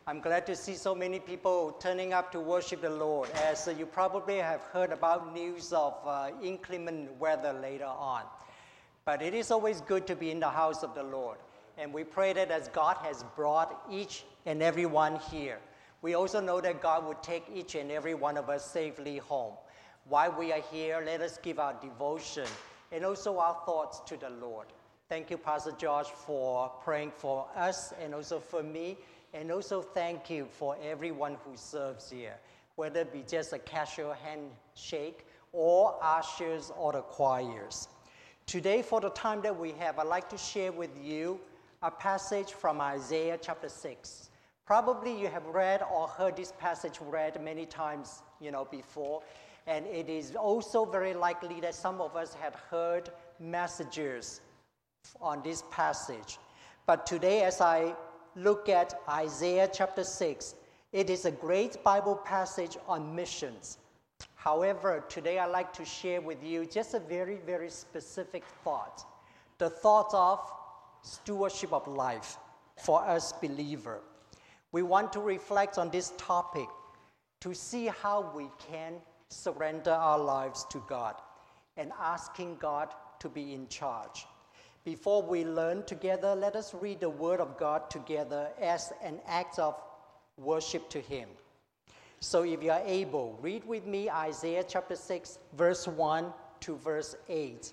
I'm glad to see so many people turning up to worship the Lord, as you probably have heard about news of inclement weather later on. But it is always good to be in the house of the Lord. And we pray that as God has brought each and every one here, we also know that God would take each and every one of us safely home. While we are here, let us give our devotion and also our thoughts to the Lord. Thank you, Pastor George, for praying for us and also for me. And also thank you for everyone who serves here, whether it be just a casual handshake or ushers or the choirs. Today, for the time that we have, I'd like to share with you a passage from Isaiah chapter 6. Probably you have read or heard this passage read many times, before. And it is also very likely that some of us had heard messages on this passage. But today, as I look at Isaiah chapter 6, it is a great Bible passage on missions. However, today I'd like to share with you just a very, very specific thought. The thought of stewardship of life for us believers. We want to reflect on this topic to see how we can surrender our lives to God and asking God to be in charge. Before we learn together, let us read the Word of God together as an act of worship to Him. So if you are able, read with me Isaiah chapter 6, verse 1 to verse 8.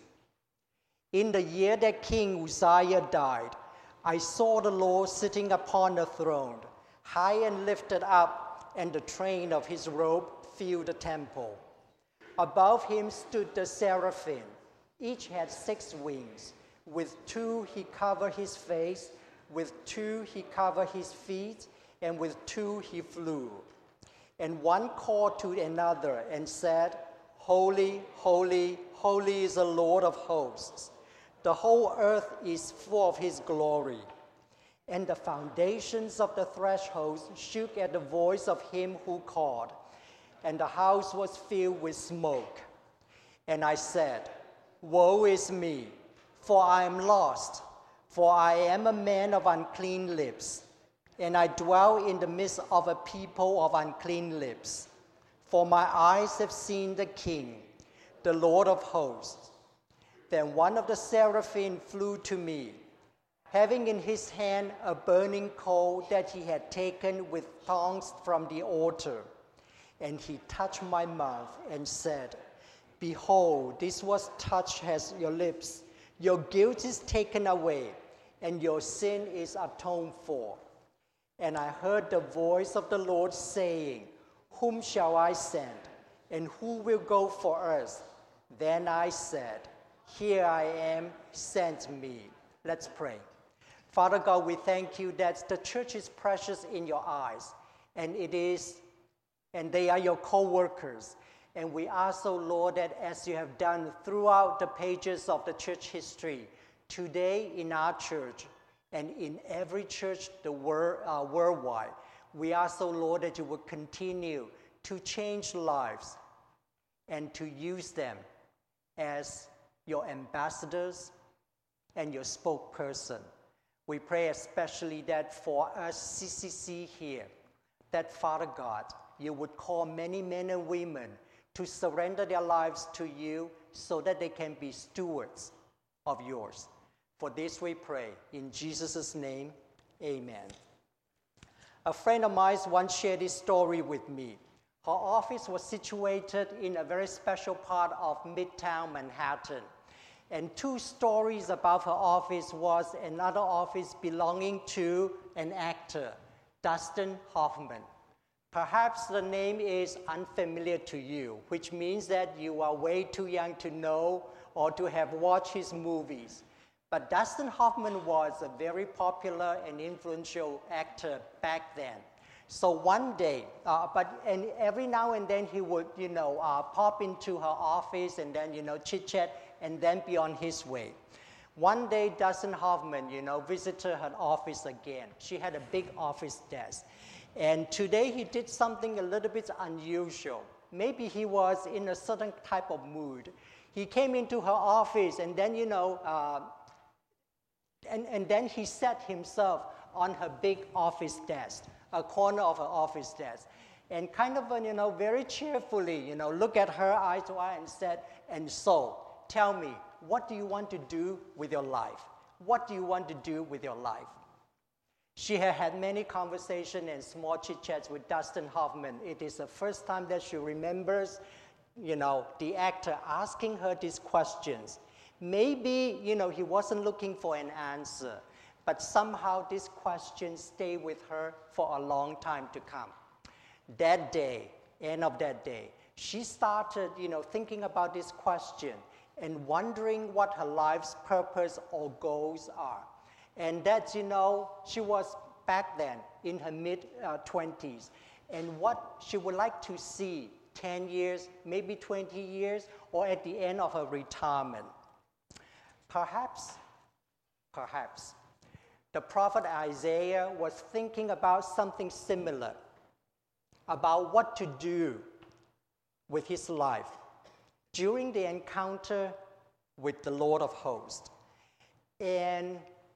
In the year that King Uzziah died, I saw the Lord sitting upon a throne, high and lifted up, and the train of his robe filled the temple. Above him stood the seraphim. Each had 6 wings. With 2 he covered his face, with 2 he covered his feet, and with 2 he flew. And one called to another and said, Holy, holy, holy is the Lord of hosts. The whole earth is full of his glory. And the foundations of the thresholds shook at the voice of him who called, and the house was filled with smoke. And I said, Woe is me! For I am lost, for I am a man of unclean lips, and I dwell in the midst of a people of unclean lips. For my eyes have seen the King, the Lord of hosts. Then one of the seraphim flew to me, having in his hand a burning coal that he had taken with tongs from the altar. And he touched my mouth and said, Behold, this was touched as your lips. Your guilt is taken away, and your sin is atoned for. And I heard the voice of the Lord saying, Whom shall I send, and who will go for us? Then I said, Here I am, send me. Let's pray. Father God, we thank you that the church is precious in your eyes, and they are your co-workers. And we ask, oh Lord, that as you have done throughout the pages of the church history, today in our church and in every church worldwide, we ask, oh Lord, that you will continue to change lives and to use them as your ambassadors and your spokesperson. We pray especially that for us CCC here, that Father God, you would call many men and women to surrender their lives to you so that they can be stewards of yours. For this we pray. In Jesus' name, amen. A friend of mine once shared this story with me. Her office was situated in a very special part of Midtown Manhattan. And 2 stories above her office was another office belonging to an actor, Dustin Hoffman. Perhaps the name is unfamiliar to you, which means that you are way too young to know or to have watched his movies. But Dustin Hoffman was a very popular and influential actor back then. So one day, and every now and then he would, pop into her office and then, chit-chat and then be on his way. One day, Dustin Hoffman, visited her office again. She had a big office desk. And today he did something a little bit unusual. Maybe he was in a certain type of mood. He came into her office and then, and then he sat himself on her big office desk, a corner of her office desk, and kind of, very cheerfully, look at her eye to eye and said, "And so, tell me, what do you want to do with your life? What do you want to do with your life?" She had many conversations and small chit-chats with Dustin Hoffman. It is the first time that she remembers, the actor asking her these questions. Maybe, he wasn't looking for an answer, but somehow these questions stay with her for a long time to come. That day, end of that day, she started, thinking about this question and wondering what her life's purpose or goals are. And that, she was back then in her mid-20s, and what she would like to see 10 years, maybe 20 years, or at the end of her retirement. Perhaps, the prophet Isaiah was thinking about something similar, about what to do with his life during the encounter with the Lord of hosts and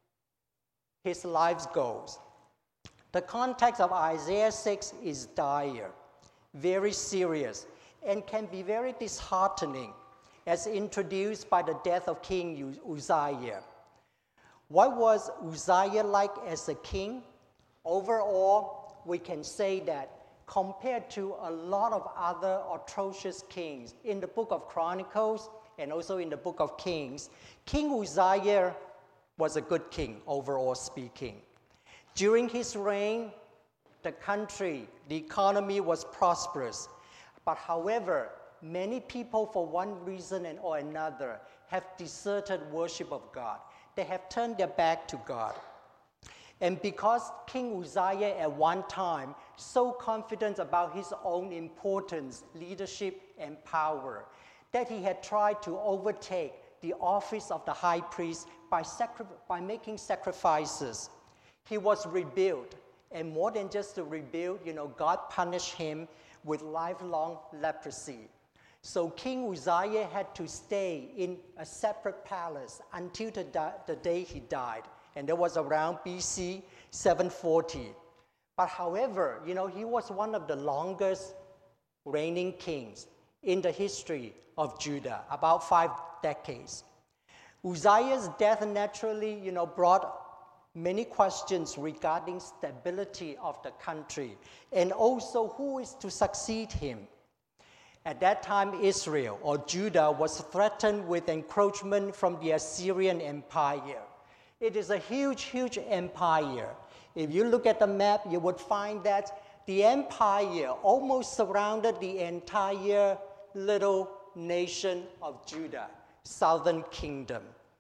his life's goals. The context of Isaiah 6 is dire, very serious, and can be very disheartening, as introduced by the death of King Uzziah. What was Uzziah like as a king? Overall, we can say that compared to a lot of other atrocious kings in the book of Chronicles and also in the book of Kings, King Uzziah was a good king, overall speaking. During his reign, the country, the economy was prosperous. But however, many people, for one reason or another, have deserted worship of God. They have turned their back to God. And because King Uzziah at one time, so confident about his own importance, leadership, and power, that he had tried to overtake the office of the high priest by making sacrifices, he was rebuked. And more than just a rebuke, God punished him with lifelong leprosy. So King Uzziah had to stay in a separate palace until the day he died. And that was around BC 740. But however, he was one of the longest reigning kings in the history of Judah, about 5 decades. Uzziah's death naturally, brought many questions regarding stability of the country and also who is to succeed him. At that time, Israel or Judah was threatened with encroachment from the Assyrian Empire. It is a huge, huge empire. If you look at the map, you would find that the empire almost surrounded the entire little nation of Judah, southern kingdom.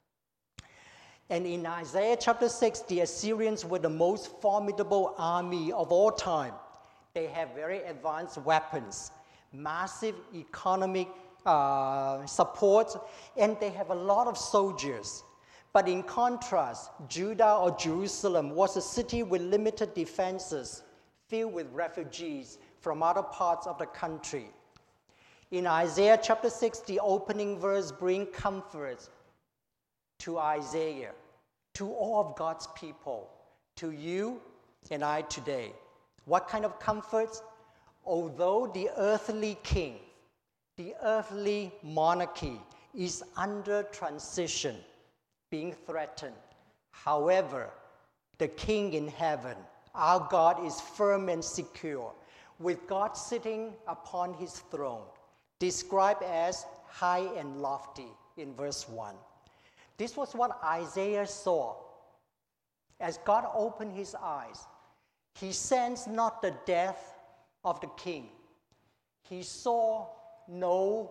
And in Isaiah chapter 6, the Assyrians were the most formidable army of all time. They have very advanced weapons, massive economic support, and they have a lot of soldiers. But in contrast, Judah or Jerusalem was a city with limited defenses, filled with refugees from other parts of the country. In Isaiah chapter 6, the opening verse brings comfort to Isaiah, to all of God's people, to you and I today. What kind of comfort? Although the earthly king, the earthly monarchy is under transition, being threatened. However, the king in heaven, our God, is firm and secure, with God sitting upon his throne, described as high and lofty in verse 1. This was what Isaiah saw. As God opened his eyes, he sensed not the death of the king. He saw no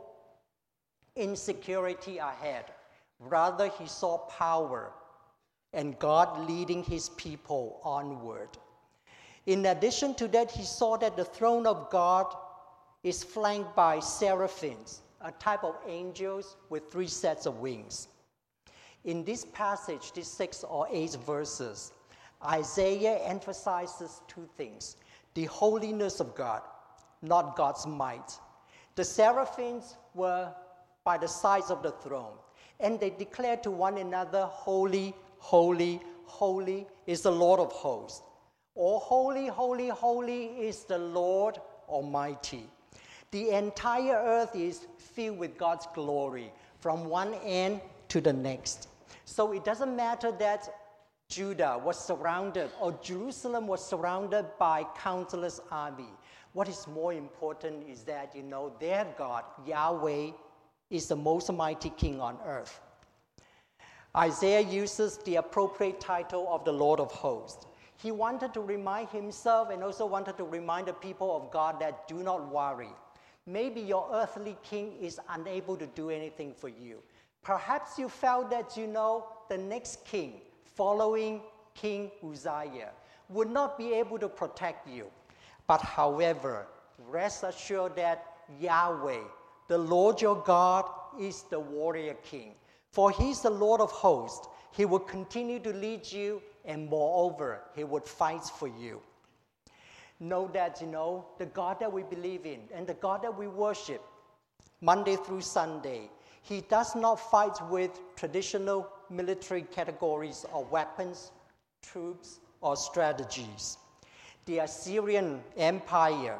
insecurity ahead. Rather, he saw power and God leading his people onward. In addition to that, he saw that the throne of God is flanked by seraphims, a type of angels with 3 sets of wings. In this passage, these 6 or 8 verses, Isaiah emphasizes 2 things: the holiness of God, not God's might. The seraphims were by the sides of the throne, and they declared to one another, "Holy, holy, holy is the Lord of hosts. Oh, holy, holy, holy is the Lord Almighty. The entire earth is filled with God's glory from one end to the next. So it doesn't matter that Judah was surrounded or Jerusalem was surrounded by countless army. What is more important is that, their God, Yahweh, is the most mighty king on earth. Isaiah uses the appropriate title of the Lord of hosts. He wanted to remind himself and also wanted to remind the people of God that do not worry. Maybe your earthly king is unable to do anything for you. Perhaps you felt that the next king following King Uzziah would not be able to protect you. But however, rest assured that Yahweh, the Lord your God, is the warrior king. For he's the Lord of hosts. He will continue to lead you, and moreover, he would fight for you. Know that, the God that we believe in and the God that we worship, Monday through Sunday, he does not fight with traditional military categories or weapons, troops, or strategies. The Assyrian Empire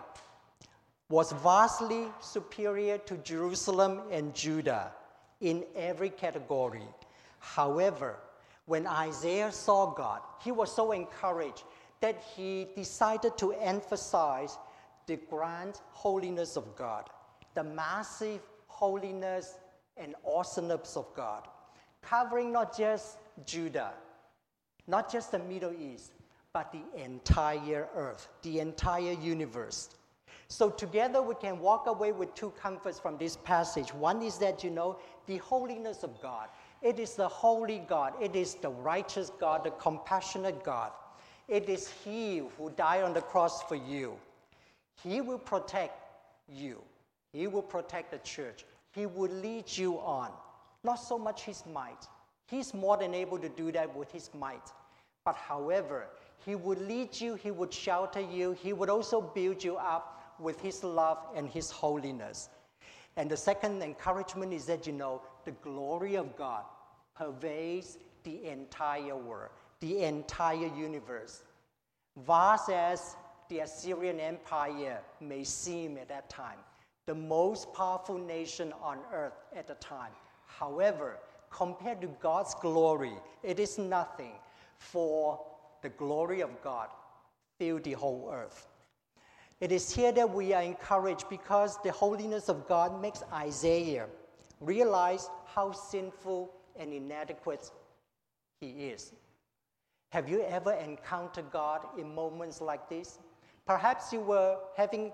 was vastly superior to Jerusalem and Judah in every category. However, when Isaiah saw God, he was so encouraged that he decided to emphasize the grand holiness of God, the massive holiness and awesomeness of God, covering not just Judah, not just the Middle East, but the entire earth, the entire universe. So together we can walk away with two comforts from this passage. One is that, the holiness of God. It is the holy God. It is the righteous God, the compassionate God. It is he who died on the cross for you. He will protect you. He will protect the church. He will lead you on. Not so much his might. He's more than able to do that with his might. But however, he would lead you, he would shelter you, he would also build you up with his love and his holiness. And the second encouragement is that, the glory of God pervades the entire world, the entire universe. Vast as the Assyrian Empire may seem at that time, the most powerful nation on earth at the time. However, compared to God's glory, it is nothing, for the glory of God filled the whole earth. It is here that we are encouraged because the holiness of God makes Isaiah realize how sinful and inadequate he is. Have you ever encountered God in moments like this? Perhaps you were having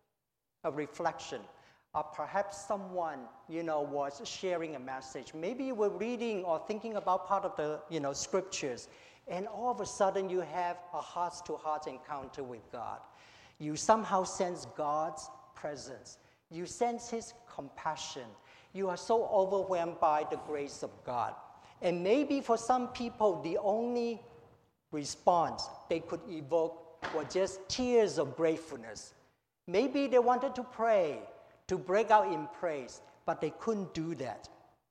a reflection, or perhaps someone, was sharing a message. Maybe you were reading or thinking about part of the, scriptures, and all of a sudden you have a heart-to-heart encounter with God. You somehow sense God's presence. You sense his compassion. You are so overwhelmed by the grace of God. And maybe for some people, the only response they could evoke were just tears of gratefulness. Maybe they wanted to pray, to break out in praise, but they couldn't do that.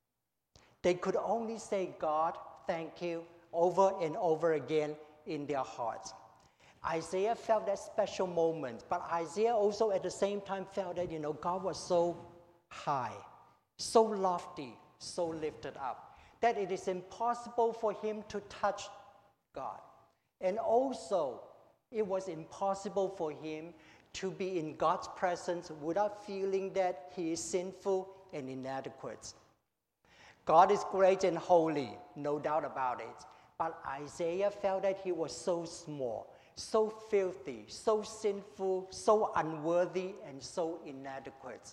They could only say, God, thank you, over and over again in their hearts. Isaiah felt that special moment, but Isaiah also at the same time felt that, God was so high, so lofty, so lifted up, that it is impossible for him to touch God. And also, it was impossible for him to be in God's presence without feeling that he is sinful and inadequate. God is great and holy, no doubt about it. But Isaiah felt that he was so small, so filthy, so sinful, so unworthy, and so inadequate.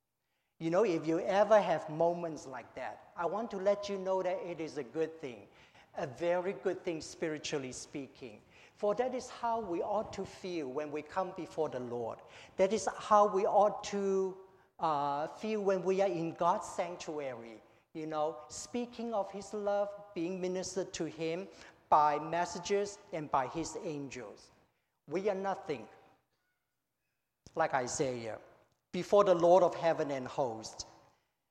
If you ever have moments like that, I want to let you know that it is a good thing, a very good thing spiritually speaking. For that is how we ought to feel when we come before the Lord. That is how we ought to feel when we are in God's sanctuary, speaking of his love, being ministered to him by messages and by his angels. We are nothing, like Isaiah, before the Lord of heaven and hosts.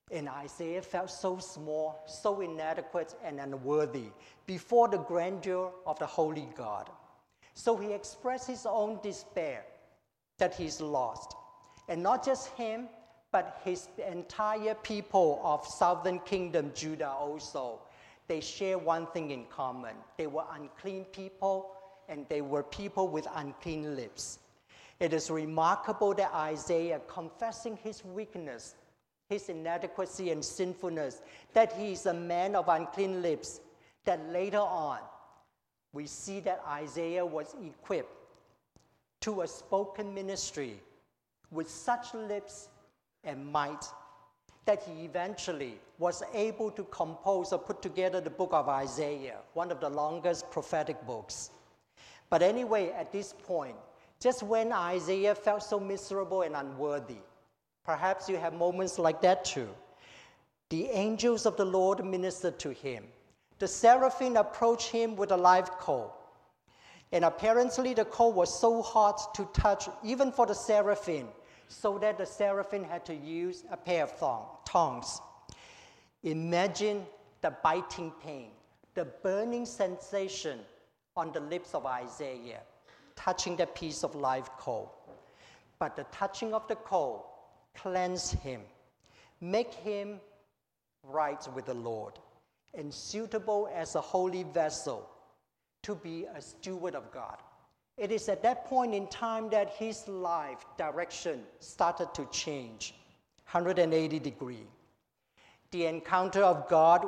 And Isaiah felt so small, so inadequate and unworthy before the grandeur of the holy God. So he expressed his own despair that he's lost. And not just him, but his entire people of southern kingdom, Judah also. They share one thing in common. They were unclean people, and they were people with unclean lips. It is remarkable that Isaiah, confessing his weakness, his inadequacy and sinfulness, that he is a man of unclean lips, that later on, we see that Isaiah was equipped to a spoken ministry with such lips and might that he eventually was able to compose or put together the book of Isaiah, one of the longest prophetic books. But anyway, at this point, just when Isaiah felt so miserable and unworthy, perhaps you have moments like that too, the angels of the Lord ministered to him. The seraphim approached him with a live coal. And apparently the coal was so hot to touch, even for the seraphim, so that the seraphim had to use a pair of tongs. Imagine the biting pain, the burning sensation on the lips of Isaiah, touching that piece of live coal. But the touching of the coal cleansed him, make him right with the Lord, and suitable as a holy vessel to be a steward of God. It is at that point in time that his life direction started to change 180 degrees. The encounter of God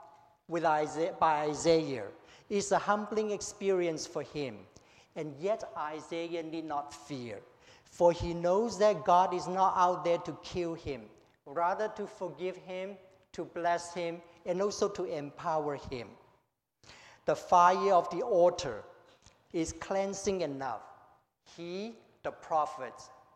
by Isaiah is a humbling experience for him. And yet Isaiah need not fear, for he knows that God is not out there to kill him, rather to forgive him, to bless him, and also to empower him. The fire of the altar is cleansing enough. He, the prophet,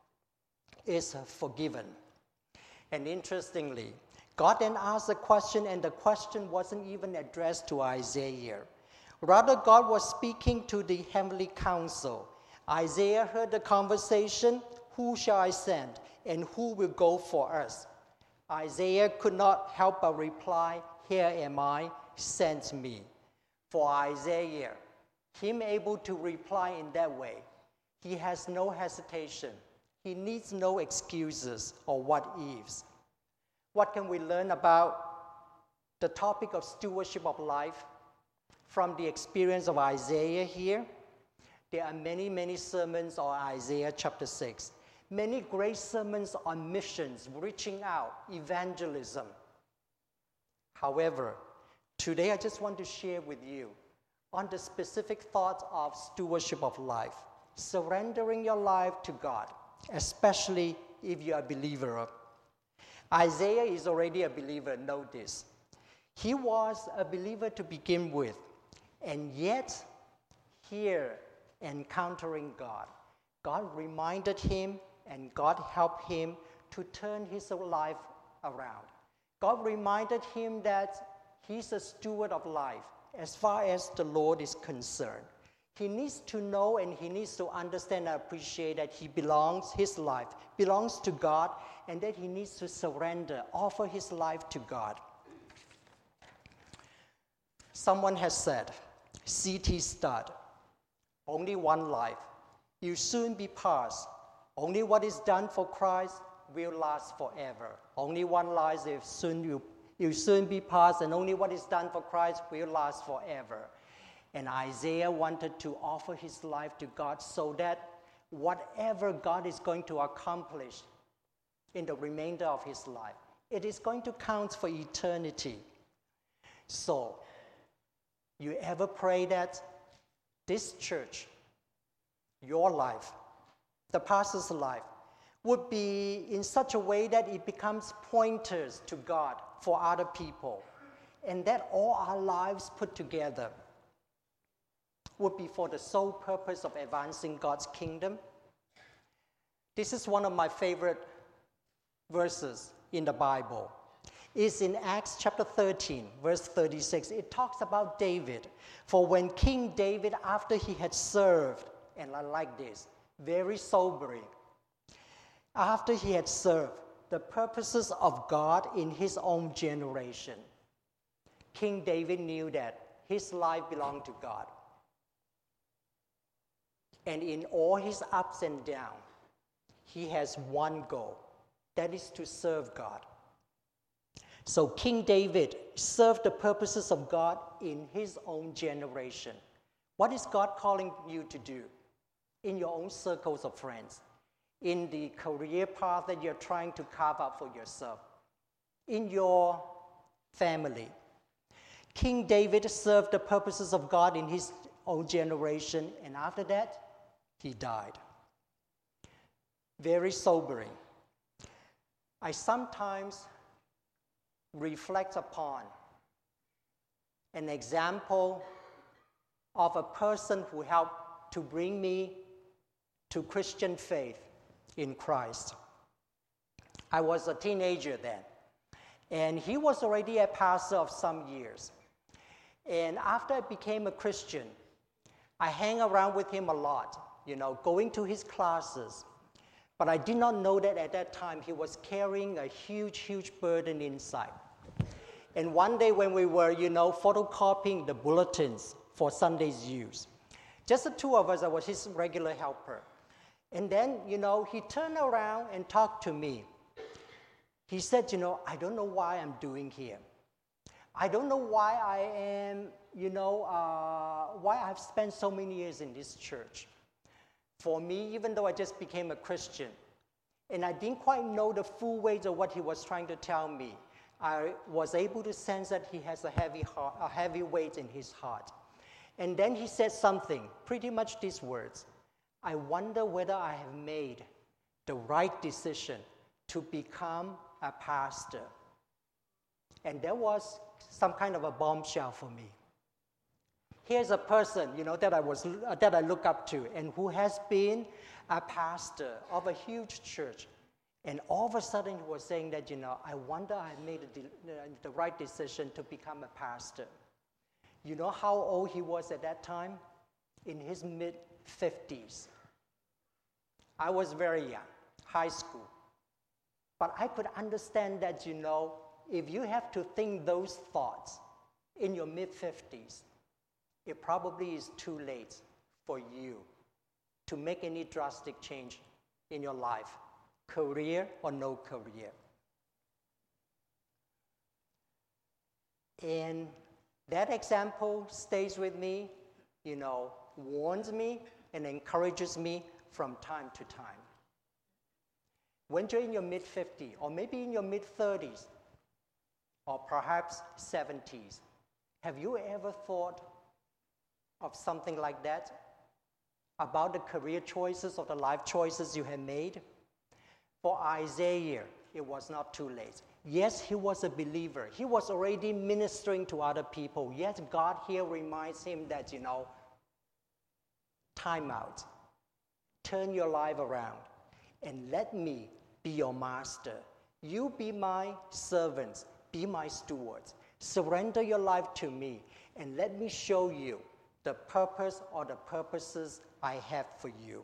is forgiven. And interestingly, God then asked a question, and the question wasn't even addressed to Isaiah. Rather, God was speaking to the heavenly council. Isaiah heard the conversation, "Who shall I send, and who will go for us?" Isaiah could not help but reply, "Here am I, send me." For Isaiah, him able to reply in that way, he has no hesitation. He needs no excuses or what ifs. What can we learn about the topic of stewardship of life from the experience of Isaiah here? There are many, many sermons on Isaiah chapter 6. Many great sermons on missions, reaching out, evangelism. However, today I just want to share with you on the specific thought of stewardship of life, surrendering your life to God, especially if you're a believer. Isaiah is already a believer, know this. He was a believer to begin with, and yet here encountering God, God reminded him and God helped him to turn his life around. God reminded him that he's a steward of life as far as the Lord is concerned. He needs to know and he needs to understand and appreciate that his life belongs to God, and that he needs to surrender, offer his life to God. Someone has said, C.T. Studd, only one life. You'll soon be past. Only what is done for Christ will last forever. Only one life, you'll soon be past, and only what is done for Christ will last forever. And Isaiah wanted to offer his life to God so that whatever God is going to accomplish in the remainder of his life, it is going to count for eternity. So, you ever pray that this church, your life, the pastor's life, would be in such a way that it becomes pointers to God for other people, and that all our lives put together would be for the sole purpose of advancing God's kingdom? This is one of my favorite verses in the Bible. It's in Acts chapter 13, verse 36. It talks about David. For when King David, after he had served, and I like this, very sobering, after he had served the purposes of God in his own generation. King David knew that his life belonged to God. And in all his ups and downs, he has one goal, that is to serve God. So King David served the purposes of God in his own generation. What is God calling you to do in your own circles of friends, in the career path that you're trying to carve out for yourself, in your family? King David served the purposes of God in his own generation, and after that, he died. Very sobering. I sometimes reflect upon an example of a person who helped to bring me to Christian faith in Christ. I was a teenager then, and he was already a pastor of some years. And after I became a Christian, I hang around with him a lot, going to his classes. But I did not know that at that time he was carrying a huge, huge burden inside. And one day when we were, photocopying the bulletins for Sunday's use, just the two of us, I was his regular helper. And then, he turned around and talked to me. He said, I don't know why I'm doing here. I don't know why I am, why I've spent so many years in this church. For me, even though I just became a Christian, and I didn't quite know the full weight of what he was trying to tell me, I was able to sense that he has a heavy weight in his heart. And then he said something, pretty much these words: I wonder whether I have made the right decision to become a pastor. And that was some kind of a bombshell for me. Here's a person, that I look up to, and who has been a pastor of a huge church. And all of a sudden he was saying that, I wonder I made the right decision to become a pastor. You know how old he was at that time? In his mid-50s. I was very young, high school. But I could understand that, if you have to think those thoughts in your mid-50s, it probably is too late for you to make any drastic change in your life, career or no career. And that example stays with me, warns me and encourages me from time to time. When you're in your mid-50s, or maybe in your mid-30s, or perhaps 70s, have you ever thought of something like that? About the career choices or the life choices you have made? For Isaiah, it was not too late. Yes, he was a believer. He was already ministering to other people. Yet God here reminds him that, time out. Turn your life around and let me be your master. You be my servants, be my stewards. Surrender your life to me and let me show you the purpose or the purposes I have for you.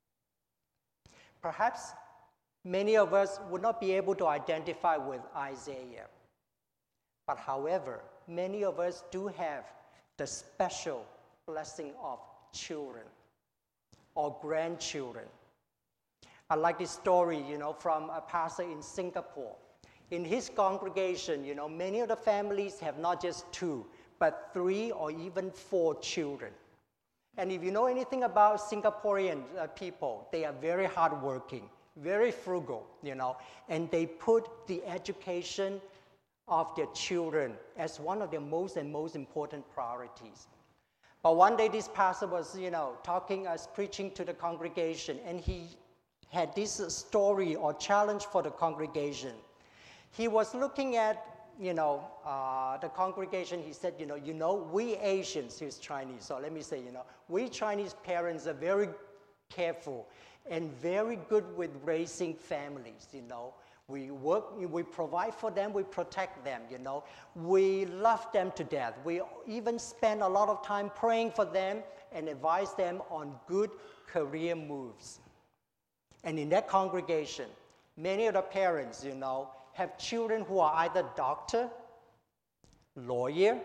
Perhaps many of us would not be able to identify with Isaiah. But however, many of us do have the special blessing of children or grandchildren. I like this story, from a pastor in Singapore. In his congregation, many of the families have not just 2, but 3 or even 4 children. And if you know anything about Singaporean people, they are very hardworking, very frugal, and they put the education of their children as one of their most important priorities. But one day this pastor was, preaching to the congregation, and he had this story or challenge for the congregation. He was looking at, the congregation. He said, we Asians, he's Chinese, so let me say, we Chinese parents are very careful and very good with raising families, We work, we provide for them, we protect them, We love them to death. We even spend a lot of time praying for them and advise them on good career moves. And in that congregation, Many of the parents, have children who are either doctor, lawyer,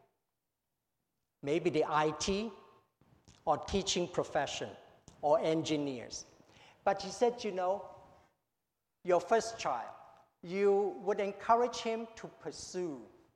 maybe the IT, or teaching profession, or engineers. But he said, your first child, you would encourage him to pursue,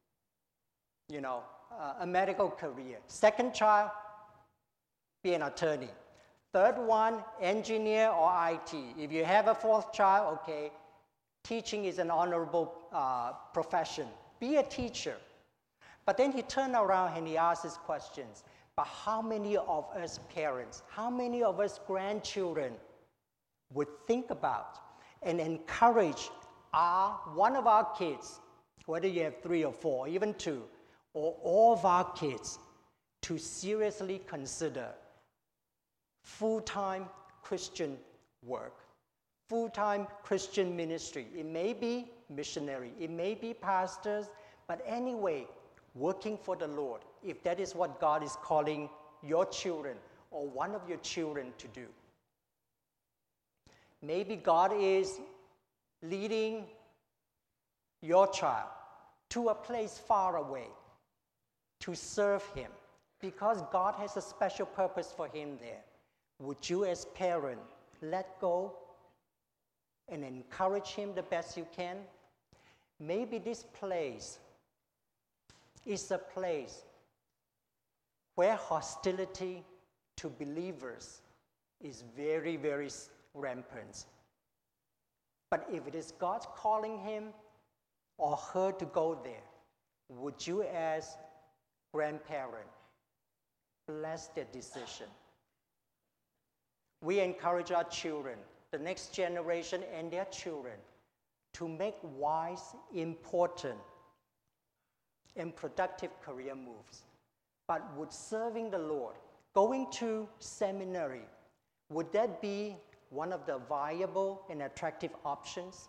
a medical career. Second child, be an attorney. Third one, engineer or IT. If you have a fourth child, okay, teaching is an honorable profession. Be a teacher. But then he turned around and he asked his questions. But how many of us parents, how many of us grandchildren would think about and encourage one of our kids, whether you have 3 or 4, or even 2, or all of our kids, to seriously consider full-time Christian work, full-time Christian ministry? It may be missionary, it may be pastors, but anyway, working for the Lord, if that is what God is calling your children or one of your children to do. Maybe God is leading your child to a place far away to serve him because God has a special purpose for him there. Would you as parent let go and encourage him the best you can? Maybe this place is a place where hostility to believers is very, very rampant. But if it is God calling him or her to go there, would you as grandparent bless their decision? We encourage our children, the next generation and their children, to make wise, important, and productive career moves. But would serving the Lord, going to seminary, would that be one of the viable and attractive options?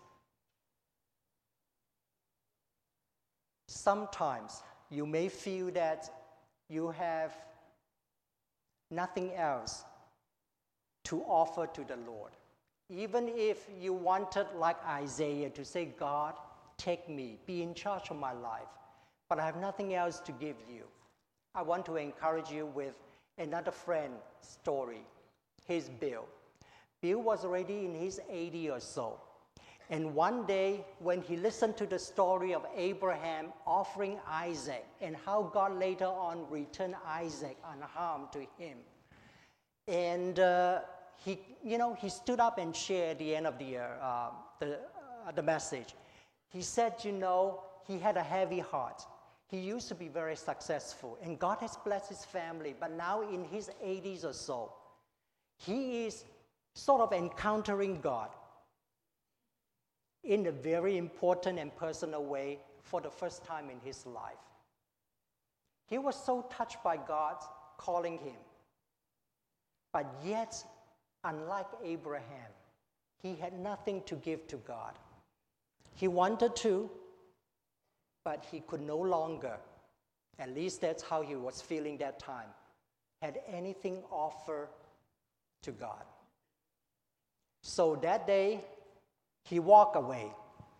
Sometimes you may feel that you have nothing else to offer to the Lord. Even if you wanted, like Isaiah, to say, God, take me, be in charge of my life, but I have nothing else to give you. I want to encourage you with another friend's story. He's Bill. Bill was already in his 80 or so. And one day, when he listened to the story of Abraham offering Isaac and how God later on returned Isaac unharmed to him, and he stood up and shared at the end of the message. He said, he had a heavy heart. He used to be very successful, and God has blessed his family, but now in his 80s or so, he is sort of encountering God in a very important and personal way for the first time in his life. He was so touched by God calling him. But yet, unlike Abraham, he had nothing to give to God. He wanted to, but he could no longer, at least that's how he was feeling that time, had anything offer to God. So that day, he walked away,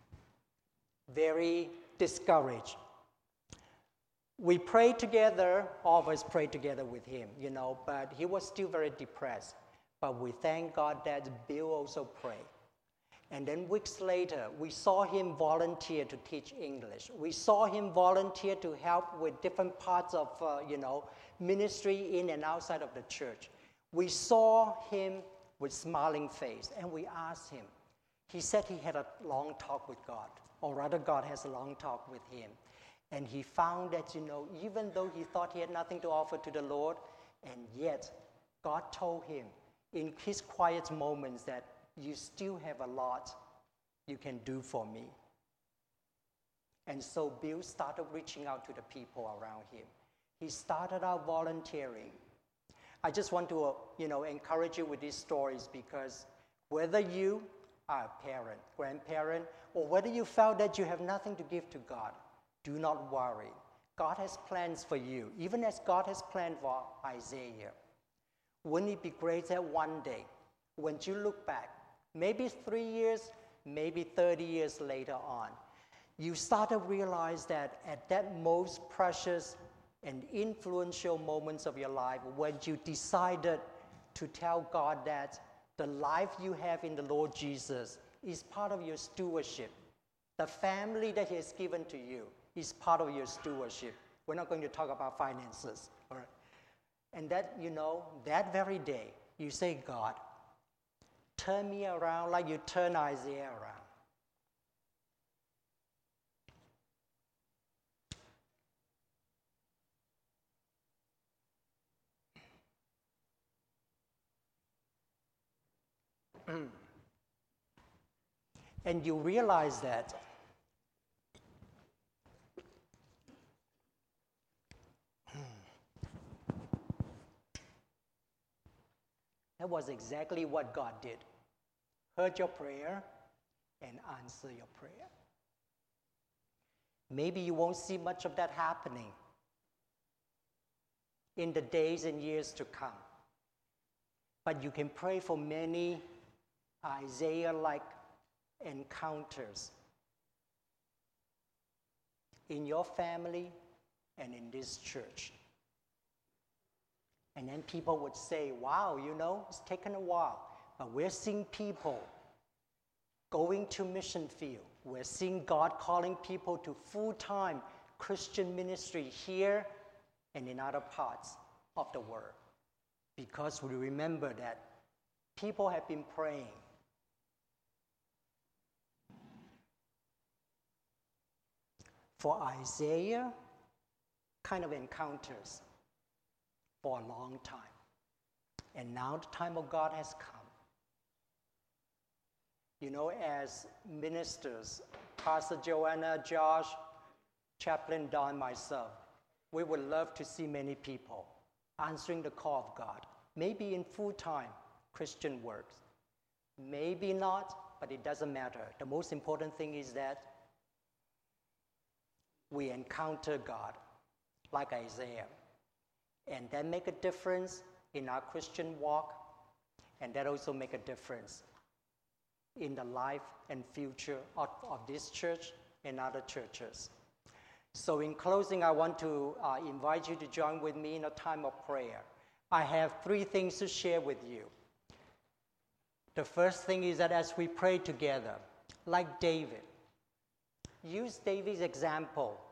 very discouraged. We prayed together, all of us prayed together with him, but he was still very depressed. But we thank God that Bill also prayed. And then weeks later, we saw him volunteer to teach English. We saw him volunteer to help with different parts of, ministry in and outside of the church. We saw him with smiling face, and we asked him. He said he had a long talk with God, or rather God has a long talk with him. And he found that, even though he thought he had nothing to offer to the Lord, and yet God told him in his quiet moments that you still have a lot you can do for me. And so Bill started reaching out to the people around him. He started out volunteering. I just want to, encourage you with these stories because whether you are a parent, grandparent, or whether you felt that you have nothing to give to God, do not worry. God has plans for you, even as God has planned for Isaiah. Wouldn't it be great that one day, when you look back, maybe 3 years, maybe 30 years later on, you start to realize that at that most precious and influential moments of your life, when you decided to tell God that the life you have in the Lord Jesus is part of your stewardship. The family that He has given to you is part of your stewardship. We're not going to talk about finances, all right? And that, that very day, you say, God, turn me around like you turn Isaiah around. And you realize that that was exactly what God did. Heard your prayer and answer your prayer. Maybe you won't see much of that happening in the days and years to come. But you can pray for many Isaiah-like encounters in your family and in this church. And then people would say, wow, it's taken a while, but we're seeing people going to mission field. We're seeing God calling people to full-time Christian ministry here and in other parts of the world. Because we remember that people have been praying. For Isaiah kind of encounters for a long time. And now the time of God has come. As ministers, Pastor Joanna, Josh, Chaplain Don, myself, we would love to see many people answering the call of God, maybe in full-time Christian works. Maybe not, but it doesn't matter. The most important thing is that we encounter God like Isaiah, and that make a difference in our Christian walk, and that also make a difference in the life and future of this church and other churches. So in closing, I want to invite you to join with me in a time of prayer. I have 3 things to share with you. The first thing is that as we pray together, like David, use David's example